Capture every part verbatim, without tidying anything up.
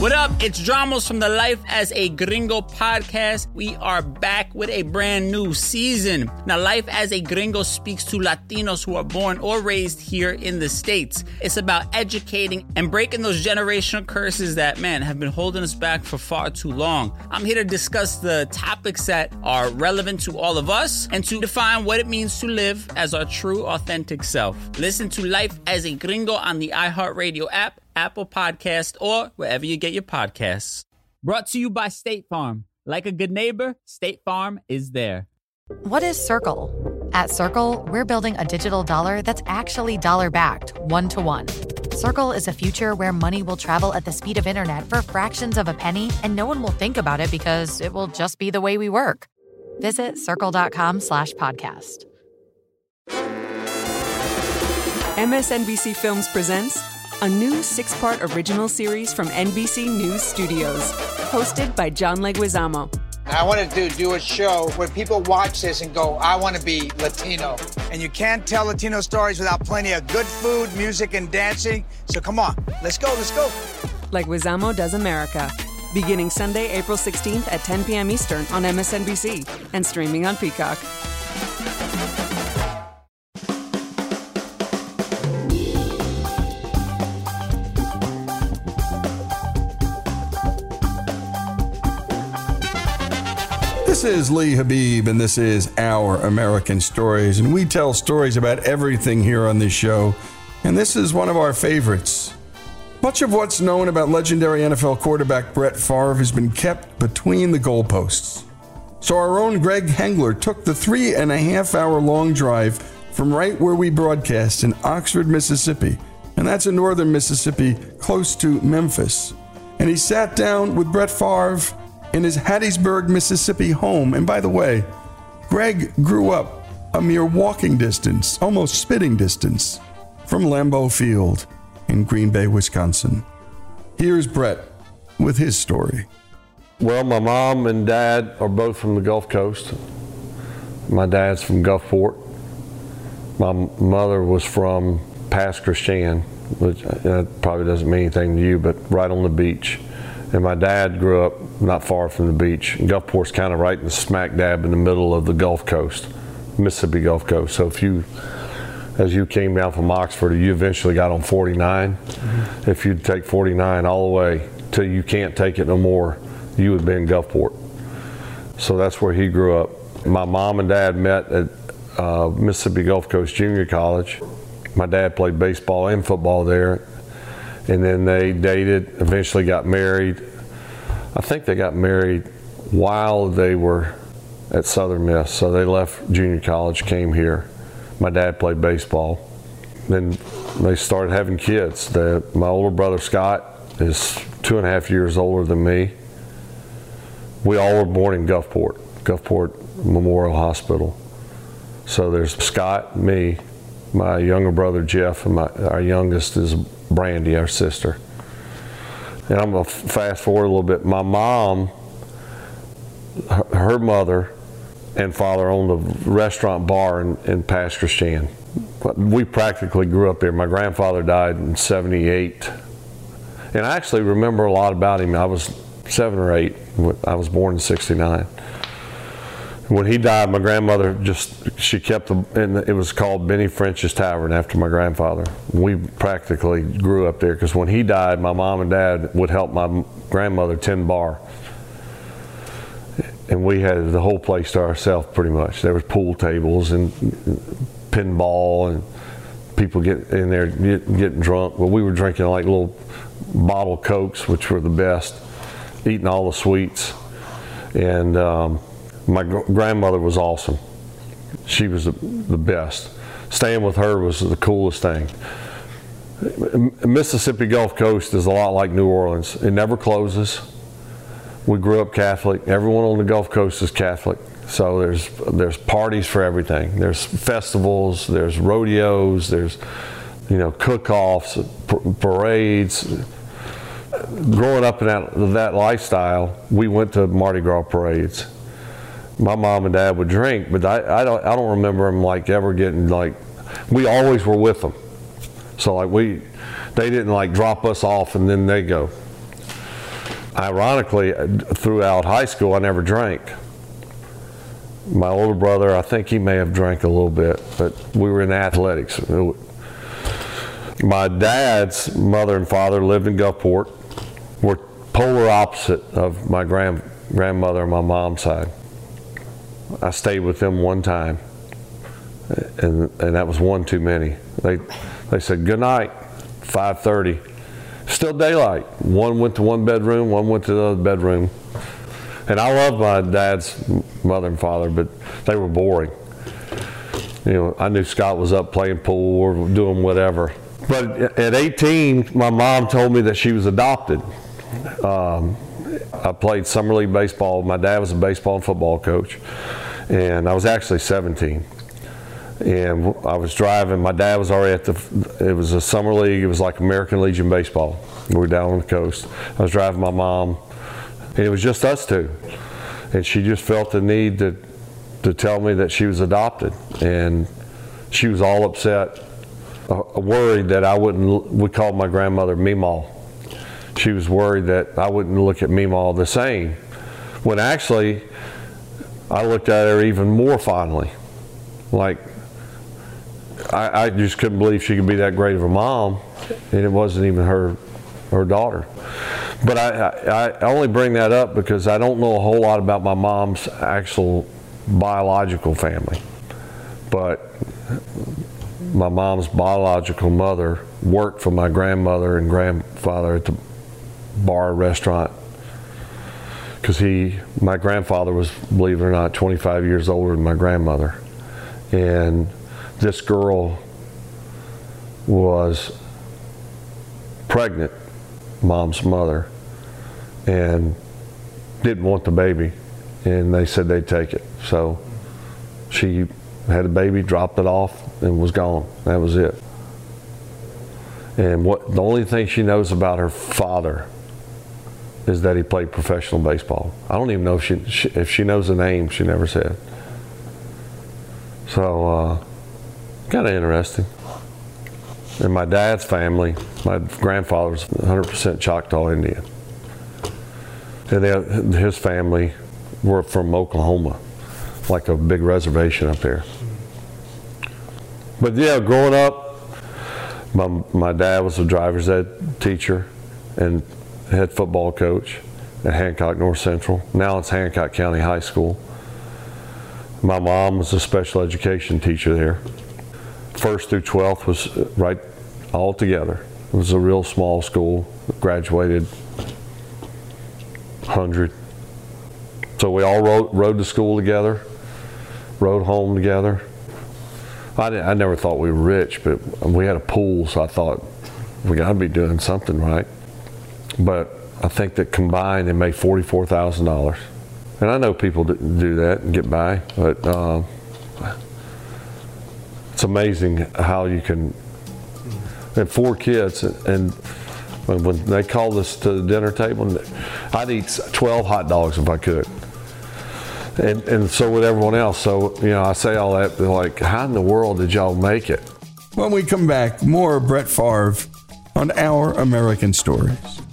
What up? It's Dramos from the Life as a Gringo podcast. We are back with a brand new season. Now, Life as a Gringo speaks to Latinos who are born or raised here in the States. It's about educating and breaking those generational curses that, man, have been holding us back for far too long. I'm here to discuss the topics that are relevant to all of us and to define what it means to live as our true, authentic self. Listen to Life as a Gringo on the iHeartRadio app, Apple Podcast, or wherever you get your podcasts. Brought to you by State Farm. Like a good neighbor, State Farm is there. What is Circle? At Circle, we're building a digital dollar that's actually dollar-backed, one-to-one. Circle is a future where money will travel at the speed of internet for fractions of a penny, and no one will think about it because it will just be the way we work. Visit circle.com slash podcast. M S N B C Films presents a new six-part original series from N B C News Studios, hosted by John Leguizamo. I wanted to do a show where people watch this and go, I want to be Latino. And you can't tell Latino stories without plenty of good food, music, and dancing. So come on, let's go, let's go. Leguizamo Does America. Beginning Sunday, April sixteenth at ten p.m. Eastern on M S N B C and streaming on Peacock. This is Lee Habib, and this is Our American Stories, and we tell stories about everything here on this show, and this is one of our favorites. Much of what's known about legendary N F L quarterback Brett Favre has been kept between the goalposts. So our own Greg Hengler took the three and a half hour long drive from right where we broadcast in Oxford, Mississippi, and that's in northern Mississippi, close to Memphis. And he sat down with Brett Favre in his Hattiesburg, Mississippi home. And by the way, Greg grew up a mere walking distance, almost spitting distance, from Lambeau Field in Green Bay, Wisconsin. Here's Brett with his story. Well, my mom and dad are both from the Gulf Coast. My dad's from Gulfport. My mother was from Pass Christian, which that probably doesn't mean anything to you, but right on the beach. And my dad grew up not far from the beach. Gulfport's kind of right in the smack dab in the middle of the Gulf Coast, Mississippi Gulf Coast. So if you, as you came down from Oxford, you eventually got on forty-nine. Mm-hmm. If you'd take forty-nine all the way till you can't take it no more, you would be in Gulfport. So that's where he grew up. My mom and dad met at uh, Mississippi Gulf Coast Junior College. My dad played baseball and football there. And then they dated, eventually got married. I think they got married while they were at Southern Miss. So they left junior college, came here. My dad played baseball. Then they started having kids. The, my older brother, Scott, is two and a half years older than me. We all were born in Gulfport, Gulfport Memorial Hospital. So there's Scott, me, my younger brother, Jeff, and my, our youngest is Brandy, our sister. And I'm going to fast forward a little bit. My mom, her, her mother and father owned a restaurant bar in, in Pass Christian. We practically grew up there. My grandfather died in seventy-eight. And I actually remember a lot about him. I was seven or eight. I was born in sixty-nine. When he died, my grandmother just, she kept the, and it was called Benny French's Tavern after my grandfather. We practically grew up there because when he died, my mom and dad would help my grandmother tend bar. And we had the whole place to ourselves pretty much. There was pool tables and pinball and people get in there get, getting drunk. Well, we were drinking like little bottle Cokes, which were the best, eating all the sweets. And, um, my gr- grandmother was awesome. She was the, the best. Staying with her was the coolest thing. Mississippi Gulf Coast is a lot like New Orleans. It never closes. We grew up Catholic. Everyone on the Gulf Coast is Catholic. So there's there's parties for everything. There's festivals, there's rodeos, there's you know cook-offs, p- parades. Growing up in that, that lifestyle, we went to Mardi Gras parades. My mom and dad would drink, but I, I don't I don't remember them like ever getting like, we always were with them. So like we, they didn't like drop us off and then they go. ironically, throughout high school, I never drank. My older brother, I think he may have drank a little bit, but we were in athletics. My dad's mother and father lived in Gulfport. We're polar opposite of my grand, grandmother on my mom's side. I stayed with them one time, and and that was one too many. They they said good night, five thirty. Still daylight. One went to one bedroom, one went to the other bedroom. And I love my dad's mother and father, but they were boring. You know, I knew Scott was up playing pool or doing whatever. But at eighteen, my mom told me that she was adopted. Um, I played summer league baseball. My dad was a baseball and football coach, and I was actually seventeen. And I was driving. My dad was already at the. It was a summer league. It was like American Legion baseball. We were down on the coast. I was driving my mom, and it was just us two. And she just felt the need to to tell me that she was adopted, and she was all upset, uh, worried that I wouldn't. We called my grandmother Meemaw. She was worried that I wouldn't look at Meemaw the same, when actually I looked at her even more fondly. Like, I, I just couldn't believe she could be that great of a mom, and it wasn't even her her daughter. But I, I, I only bring that up because I don't know a whole lot about my mom's actual biological family. But my mom's biological mother worked for my grandmother and grandfather at the bar restaurant, because he, my grandfather was, believe it or not, twenty-five years older than my grandmother. And this girl was pregnant, mom's mother, and didn't want the baby, and they said they'd take it. So she had a baby, dropped it off, and was gone. That was it. And what the only thing she knows about her father is that he played professional baseball. I don't even know if she, she if she knows the name. She never said. So uh, kind of interesting. In my dad's family, my grandfather was one hundred percent Choctaw Indian, and they, his family were from Oklahoma, like a big reservation up there. But yeah, growing up, my my dad was a driver's ed teacher and head football coach at Hancock North Central. Now it's Hancock County High School. My mom was a special education teacher there. First through twelfth was right all together. It was a real small school. Graduated one hundred. So we all rode, rode to school together, rode home together. I, didn't, I never thought we were rich, but we had a pool, so I thought we got to be doing something right. But I think that combined they made forty-four thousand dollars. And I know people do that and get by, but uh, it's amazing how you can. I had four kids, and when, when they called us to the dinner table, I'd eat twelve hot dogs if I could. And, and so would everyone else. So, you know, I say all that, they're like, how in the world did y'all make it? When we come back, more Brett Favre on Our American Stories.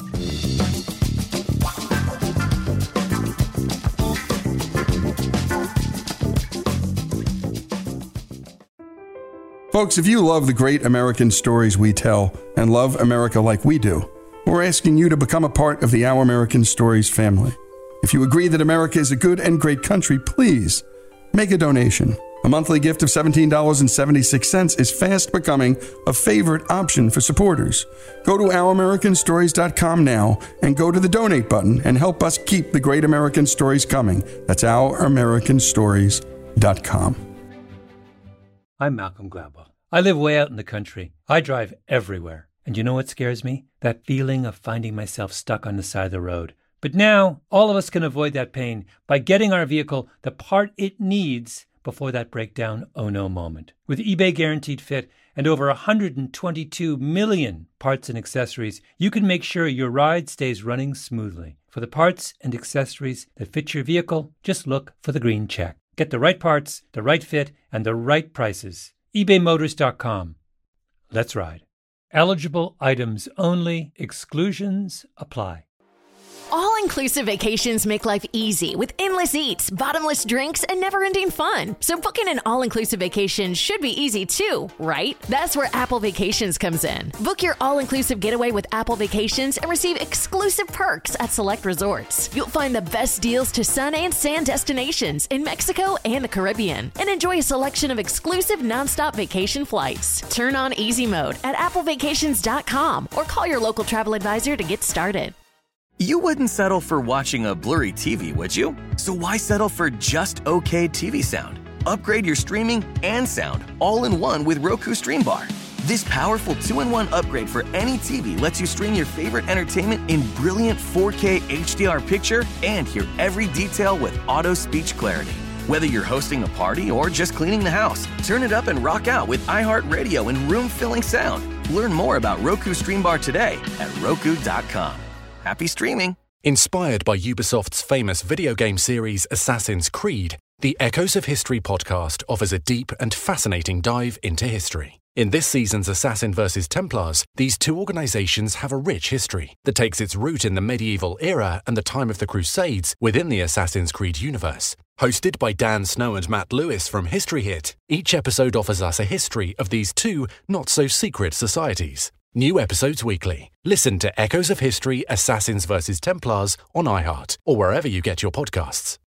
Folks, if you love the great American stories we tell and love America like we do, we're asking you to become a part of the Our American Stories family. If you agree that America is a good and great country, please make a donation. A monthly gift of seventeen dollars and seventy-six cents is fast becoming a favorite option for supporters. Go to our american stories dot com now and go to the donate button and help us keep the great American stories coming. That's our american stories dot com. I'm Malcolm Gladwell. I live way out in the country. I drive everywhere. And you know what scares me? That feeling of finding myself stuck on the side of the road. But now, all of us can avoid that pain by getting our vehicle the part it needs before that breakdown oh no moment. With eBay Guaranteed Fit and over one hundred twenty-two million parts and accessories, you can make sure your ride stays running smoothly. For the parts and accessories that fit your vehicle, just look for the green check. Get the right parts, the right fit, and the right prices. ebay motors dot com. Let's ride. Eligible items only. Exclusions apply. All-inclusive vacations make life easy with endless eats, bottomless drinks, and never-ending fun. So booking an all-inclusive vacation should be easy too, right? That's where Apple Vacations comes in. Book your all-inclusive getaway with Apple Vacations and receive exclusive perks at select resorts. You'll find the best deals to sun and sand destinations in Mexico and the Caribbean, and enjoy a selection of exclusive nonstop vacation flights. Turn on easy mode at apple vacations dot com or call your local travel advisor to get started. You wouldn't settle for watching a blurry T V, would you? So why settle for just okay T V sound? Upgrade your streaming and sound all in one with Roku Stream Bar. This powerful two in one upgrade for any T V lets you stream your favorite entertainment in brilliant four K H D R picture and hear every detail with auto speech clarity. Whether you're hosting a party or just cleaning the house, turn it up and rock out with iHeartRadio and room-filling sound. Learn more about Roku Stream Bar today at roku dot com. Happy streaming. Inspired by Ubisoft's famous video game series Assassin's Creed, the Echoes of History podcast offers a deep and fascinating dive into history. In this season's Assassin versus Templars, these two organizations have a rich history that takes its root in the medieval era and the time of the Crusades within the Assassin's Creed universe. Hosted by Dan Snow and Matt Lewis from History Hit, each episode offers us a history of these two not-so-secret societies. New episodes weekly. Listen to Echoes of History Assassins versus Templars on iHeart or wherever you get your podcasts.